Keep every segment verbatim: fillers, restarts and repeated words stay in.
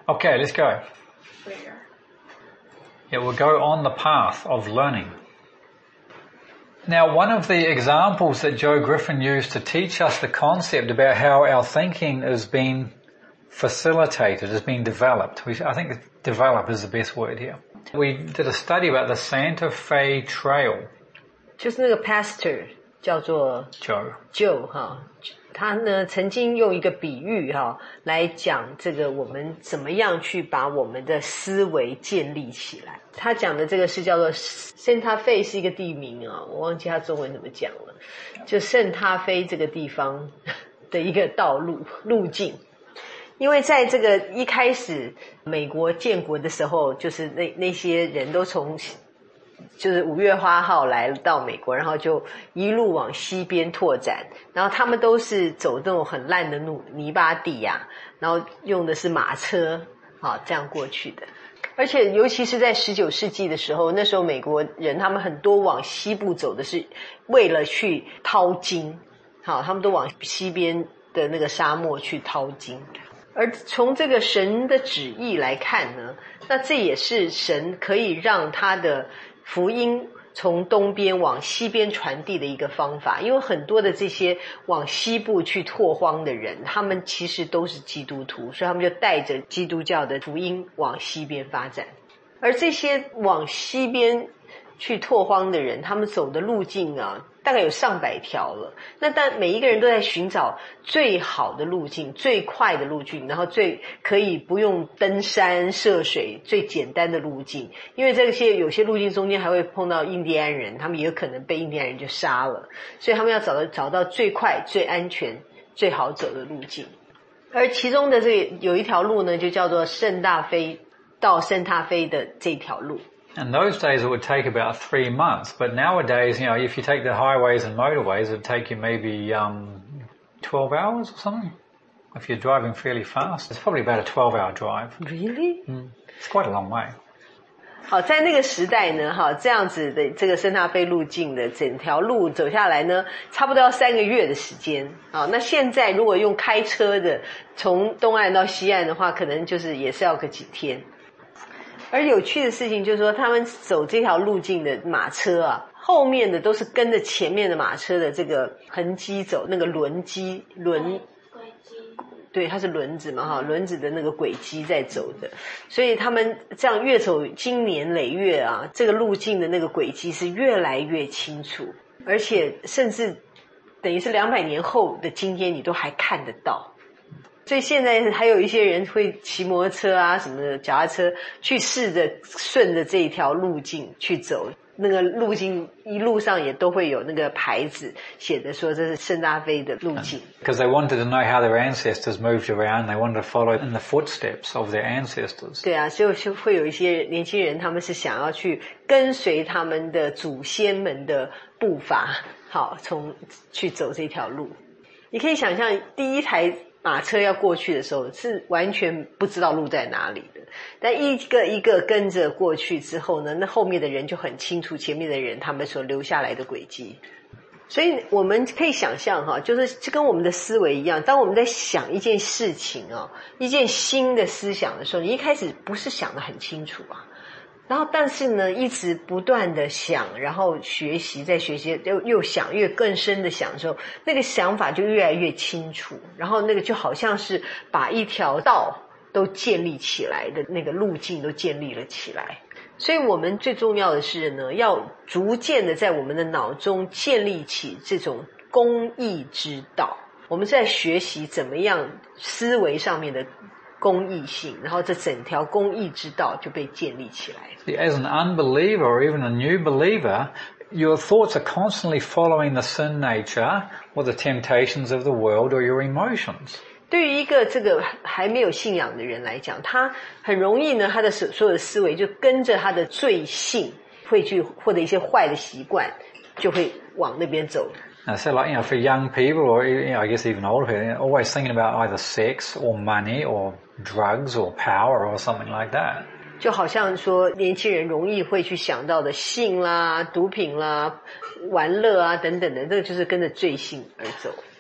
Okay, let's go. Where? It will go on the path of learning. Now, one of the examples that Joe Griffin used to teach us the concept about how our thinking is being facilitated, is being developed. We, I think develop is the best word here. We did a study about the Santa Fe Trail. 就是那个 pastor 叫做 Joe. Joe 哈，他呢曾经用一个比喻哈来讲这个我们怎么样去把我们的思维建立起来。他讲的这个是叫做 Santa Fe 是一个地名啊，我忘记他中文怎么讲了，就圣塔菲这个地方的一个道路路径。因为在这个一开始美国建国的时候，就是那那些人都从就是五月花号来到美国，然后就一路往西边拓展，然后他们都是走那种很烂的路泥巴地啊，然后用的是马车啊这样过去的。而且尤其是在十九世纪的时候，那时候美国人他们很多往西部走的是为了去淘金，好，他们都往西边的那个沙漠去淘金。而从这个神的旨意来看呢，那这也是神可以让他的福音从东边往西边传递的一个方法。因为很多的这些往西部去拓荒的人，他们其实都是基督徒，所以他们就带着基督教的福音往西边发展。而这些往西边去拓荒的人，他们走的路径啊大概有上百条了，那但每一个人都在寻找最好的路径，最快的路径，然后最可以不用登山涉水，最简单的路径。因为这些有些路径中间还会碰到印第安人，他们也有可能被印第安人就杀了，所以他们要找到找到最快最安全最好走的路径。而其中的这有一条路呢，就叫做圣大菲到圣塔菲的这条路。 In those days it would take about three months, but nowadays, you know, if you take the highways and motorways, it would take you maybe um, twelve hours or something. If you're driving fairly fast, it's probably about a twelve hour drive. Really? Mm. It's quite a long way. 好，在那个时代呢，哈，这样子的这个圣塔菲路径的整条路走下来呢，差不多要三个月的时间。好，那现在如果用开车的从东岸到西岸的话，可能就是也是要个几天。而有趣的事情就是说，他们走这条路径的马车啊，后面的都是跟着前面的马车的这个痕迹走，那个轮机轮轨迹，对，它是轮子嘛哈，轮子的那个轨迹在走的，所以他们这样越走经年累月啊，这个路径的那个轨迹是越来越清楚，而且甚至等于是两百年后的今天你都还看得到。所以现在还有一些人会骑摩托车啊什么的脚踏车去试着顺着这一条路径去走，那个路径一路上也都会有那个牌子写的说这是圣达菲的路径。 Because they wanted to know how their ancestors moved around, they wanted to follow in the footsteps of their ancestors. 对啊，所以就会有一些年轻人他们是想要去跟随他们的祖先们的步伐，好，从去走这条路。你可以想象第一台马车要过去的时候是完全不知道路在哪里的，但一个一个跟着过去之后呢，那后面的人就很清楚前面的人他们所留下来的轨迹。所以我们可以想象哈，就是就跟我们的思维一样，当我们在想一件事情啊，一件新的思想的时候，你一开始不是想得很清楚啊，然后但是呢一直不断的想，然后学习再学习，又又想越更深的想的时候，那个想法就越来越清楚，然后那个就好像是把一条道都建立起来的那个路径都建立了起来。所以我们最重要的是呢，要逐渐的在我们的脑中建立起这种公义之道。我们在学习怎么样思维上面的公益性，然后这整条公益之道就被建立起来。 As an unbeliever or even a new believer, your thoughts are constantly following the sin nature or the temptations of the world or your emotions. 对于一个这个还没有信仰的人来讲，他很容易呢，他的所有的思维就跟着他的罪性会去或者一些坏的习惯就会往那边走。 Now, so like, you know, for young people or, you know, I guess even older people, they're always thinking about either sex or money or drugs or power or something like that. 就好像说年轻人容易会去想到的性啦、毒品啦、玩乐啊等等的，这个就是跟着罪性而走。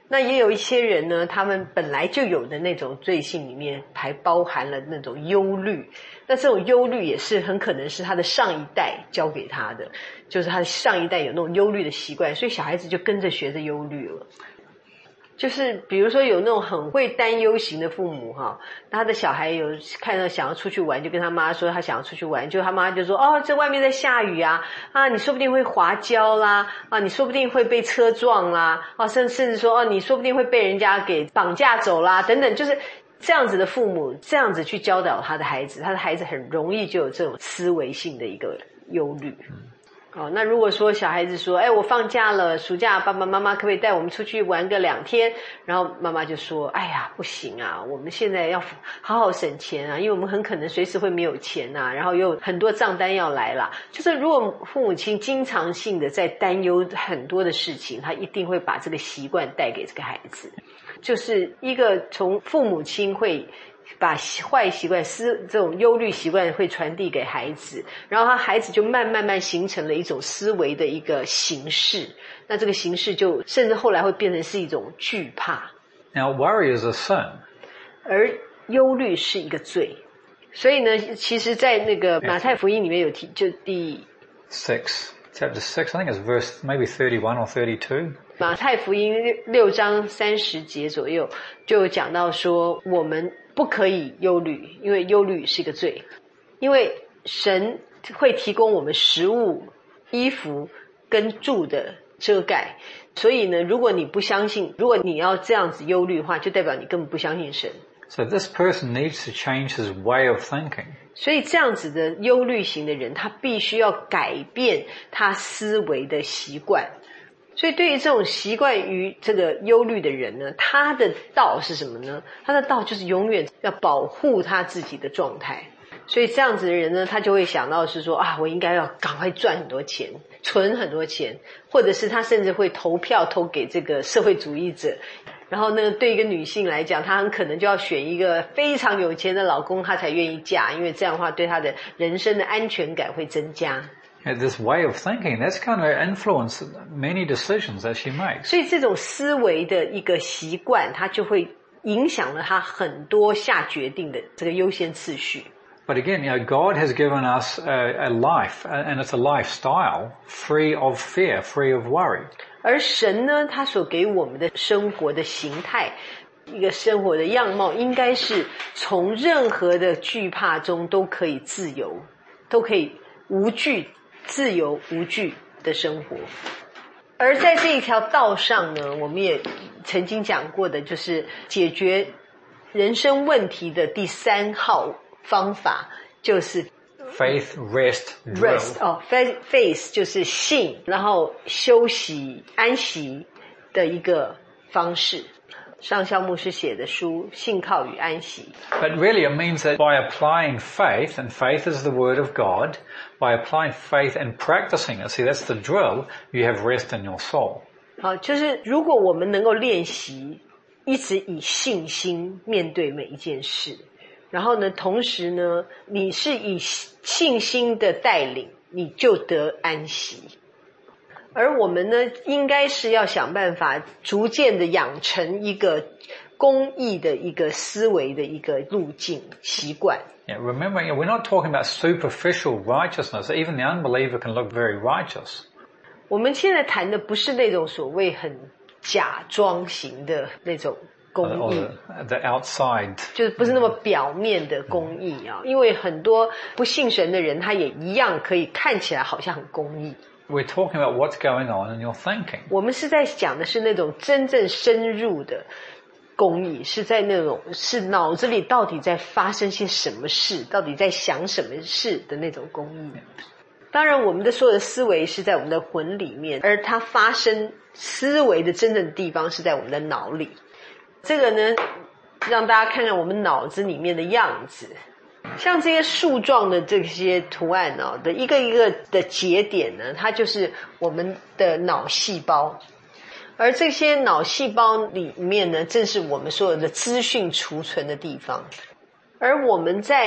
那也有一些人呢，他们本来就有的那种罪性里面还包含了那种忧虑，那这种忧虑也是很可能是他的上一代教给他的，就是他的上一代有那种忧虑的习惯，所以小孩子就跟着学着忧虑了。就是比如说有那种很会担忧型的父母哈，他的小孩有看到想要出去玩，就跟他妈说他想要出去玩，就他妈就说哦，这外面在下雨啊，啊你说不定会滑跤啦，啊你说不定会被车撞啦，啊甚甚至说哦你说不定会被人家给绑架走啦等等，就是这样子的父母这样子去教导他的孩子，他的孩子很容易就有这种思维性的一个忧虑。哦，那如果说小孩子说，哎，我放假了，暑假爸爸妈妈可不可以带我们出去玩个两天？然后妈妈就说，哎呀，不行啊，我们现在要好好省钱啊，因为我们很可能随时会没有钱啊，然后又很多账单要来啦。就是如果父母亲经常性的在担忧很多的事情，他一定会把这个习惯带给这个孩子，就是一个从父母亲会把坏习惯思这种忧虑习惯会传递给孩子，然后他孩子就慢慢慢形成了一种思维的一个形式，那这个形式就甚至后来会变成是一种惧怕。 Now worry is a sin. 而忧虑是一个罪，所以呢其实在那个马太福音里面有提，就第 six chapter six, I think it's verse maybe thirty-one or thirty-two. 马太福音六章三十节左右就讲到说，我们不可以忧虑，因为忧虑是一个罪，因为神会提供我们食物、衣服跟住的遮盖，所以呢如果你不相信，如果你要这样子忧虑的话，就代表你根本不相信神。 So this person needs to change his way of thinking. 所以这样子的忧虑型的人，他必须要改变他思维的习惯。所以对于这种习惯于这个忧虑的人呢，他的道是什么呢？他的道就是永远要保护他自己的状态。所以这样子的人呢，他就会想到是说啊，我应该要赶快赚很多钱，存很多钱，或者是他甚至会投票投给这个社会主义者。然后呢，对一个女性来讲，她很可能就要选一个非常有钱的老公，她才愿意嫁，因为这样的话对她的人生的安全感会增加。 This way of thinking, that's kind of influenced many decisions that she makes. 所以这种思维的一个习惯，它就会影响了她很多下决定的这个优先次序。 But again, you know, God has given us a, a life, and it's a lifestyle free of fear, free of worry. 而神呢，他所给我们的生活的形态，一个生活的样貌，应该是从任何的惧怕中都可以自由，都可以无惧、自由无惧的生活。而在这一条道上呢，我们也曾经讲过的，就是解决人生问题的第三号方法，就是 faith, rest, rest 哦 faith, faith 就是信，然后休息、安息的一个方式。上校牧师写的书《信靠与安息》。 But really it means that by applying faith, and faith is the word of God, by applying faith and practicing it, see that's the drill, you have rest in your soul. 好，就是如果我们能够练习一直以信心面对每一件事，然后呢同时呢你是以信心的带领，你就得安息。而我们呢应该是要想办法逐渐的养成一个公义的一个思维的一个路径习惯。 Yeah, remember, we're not talking about superficial righteousness. Even the unbeliever can look very righteous. 我们现在谈的不是那种所谓很假装型的那种公义， Or the, the outside. 就是不是那么表面的公义啊，因为很多不信神的人他也一样可以看起来好像很公义。 We're talking about what's going on in your thinking. 我们是在讲的是那种真正深入的公义，是在那种是脑子里到底在发生些什么事，到底在想什么事的那种公义。当然我们的所有的思维是在我们的魂里面，而它发生思维的真正的地方是在我们的脑里。这个呢让大家看看我们脑子里面的样子，像这些树状的这些图案哦的一个一个的节点呢，它就是我们的脑细胞，而这些脑细胞里面呢正是我们所有的资讯储存的地方。而我们在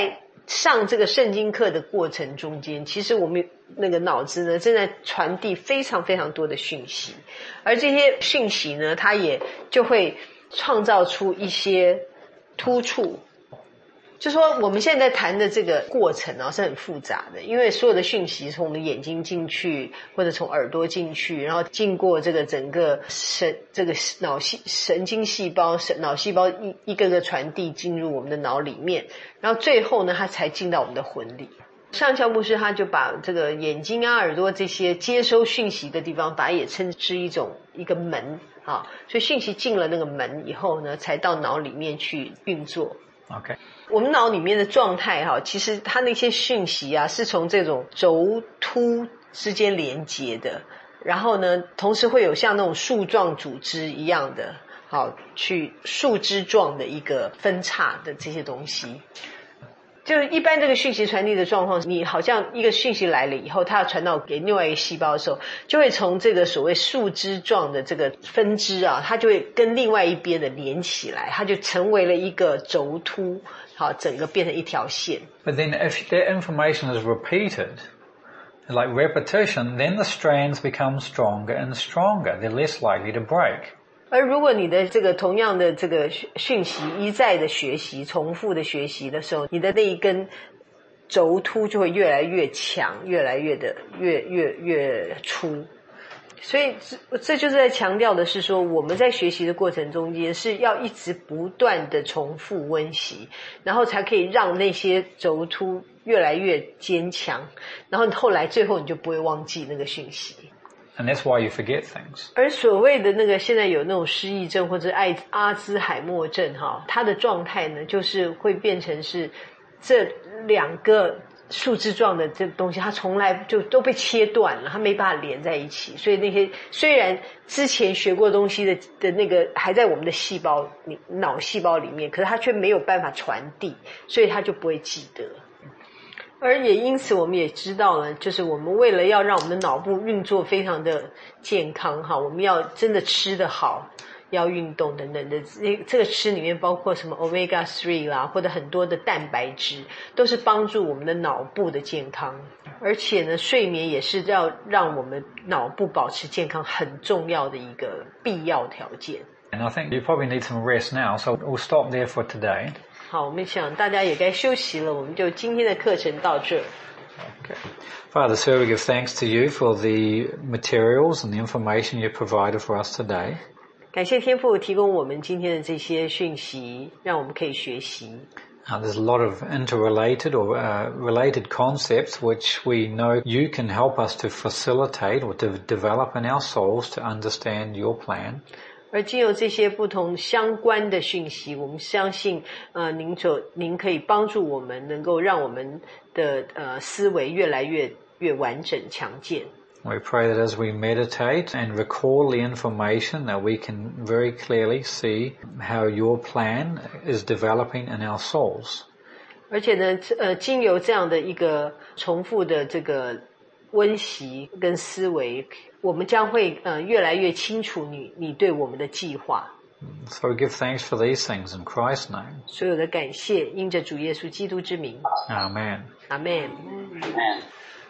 上这个圣经课的过程中间，其实我们那个脑子呢正在传递非常非常多的讯息，而这些讯息呢，它也就会创造出一些突触。就说我们现在谈的这个过程啊是很复杂的，因为所有的讯息从我们眼睛进去，或者从耳朵进去，然后经过这个整个神这个脑细神经细胞、脑细胞一一个个传递进入我们的脑里面，然后最后呢，它才进到我们的魂里。上校牧师他就把这个眼睛啊、耳朵这些接收讯息的地方，把它也称之一种一个门啊，所以讯息进了那个门以后呢，才到脑里面去运作。 Okay. 我们脑里面的状态哈，其实它那些讯息啊，是从这种轴突之间连接的，然后呢，同时会有像那种树状组织一样的，好，去树枝状的一个分叉的这些东西。就是一般这个讯息传递的状况，你好像一个讯息来了以后，它要传到给另外一个细胞的时候，就会从这个所谓树枝状的这个分支啊，它就会跟另外一边的连起来，它就成为了一个轴突，好，整个变成一条线。 But then if that information is repeated, like repetition, then the strands become stronger and stronger. They're less likely to break. 而如果你的这个同样的这个讯息一再的学习、重复的学习的时候，你的那一根轴突就会越来越强，越来越的越越越粗。所以这这就是在强调的是说，我们在学习的过程中间是要一直不断的重复温习，然后才可以让那些轴突越来越坚强，然后后来最后你就不会忘记那个讯息。 And that's why you forget things. 而所谓的那个现在有那种失忆症或者艾阿兹海默症哈，它的状态呢，就是会变成是这两个树枝状的这东西，它从来就都被切断了，它没办法连在一起。所以那些虽然之前学过东西的的那个还在我们的细胞里脑细胞里面，可是它却没有办法传递，所以它就不会记得。而也因此我们也知道了，就是我们为了要让我们的脑部运作非常的健康哈，我们要真的吃得好，要运动等等的，这个吃里面包括什么 omega 三 啦，或者很多的蛋白质，都是帮助我们的脑部的健康。而且呢，睡眠也是要让我们脑部保持健康很重要的一个必要条件。 And I think you probably need some rest now, so we'll stop there for today. 好，我们想大家也该休息了，我们就今天的课程到这。 Okay. Father, sir, we give thanks to you for the materials and the information you provided for us today. 感谢天父提供我们今天的这些讯息，让我们可以学习。 Uh, there's a lot of interrelated or uh, related concepts which we know you can help us to facilitate or to develop in our souls to understand your plan. 而经由这些不同相关的讯息，我们相信呃您所您可以帮助我们能够让我们的呃思维越来越越完整强健。 We pray that as we meditate and recall the information that we can very clearly see how your plan is developing in our souls. 而且呢呃经由这样的一个重复的这个温习跟思维，我们将会呃越来越清楚你你对我们的计划。 So we give thanks for these things in Christ's name. 所有的感谢因着主耶稣基督之名。 Amen. Amen. Amen.